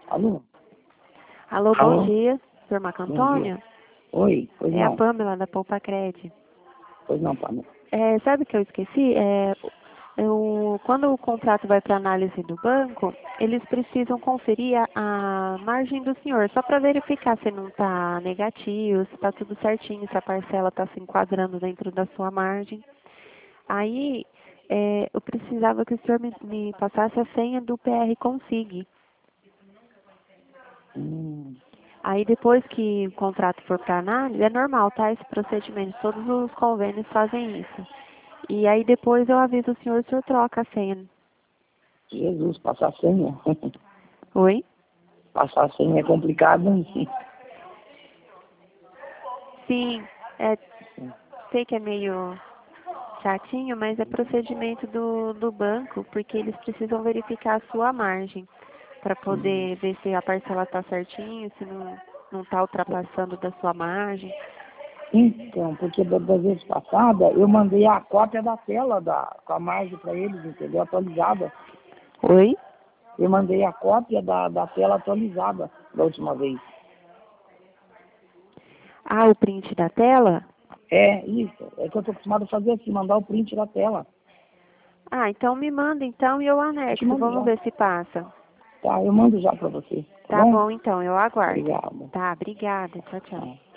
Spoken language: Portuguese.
Alô? Alô, Alô? bom dia, senhor Marco Bom Antônio. dia. Oi, pois É a não. Pamela da Poupa Cred. Pois não, Pamela. Sabe o que eu esqueci? Quando o contrato vai para análise do banco, eles precisam conferir a margem do senhor, só para verificar se não está negativo, se está tudo certinho, se a parcela está se enquadrando dentro da sua margem. Aí, eu precisava que o senhor me passasse a senha do PR Consig. Hum, Aí depois que o contrato for para análise, é normal, tá? Esse procedimento, todos os convênios fazem isso. E aí depois eu aviso o senhor troca a senha. Jesus, passar a senha. Oi? Passar a senha é complicado, hein? Sim, sei que é meio chatinho, mas é procedimento do banco, porque eles precisam verificar a sua margem, para poder ver se a parcela está certinho, se não está ultrapassando da sua margem. Então, porque da vez passada eu mandei a cópia da tela com a margem para eles, entendeu? Atualizada. Oi? Eu mandei a cópia da tela atualizada da última vez. Ah, o print da tela? É, isso. É que eu estou acostumado a fazer assim, mandar o print da tela. Ah, então me manda então e eu Eu te anexo, mando vamos já. ver se passa. Tá, eu mando já para você, tá Tá bom? bom, então, eu aguardo. Obrigado. Tá, obrigada. Tchau, tchau. Tá.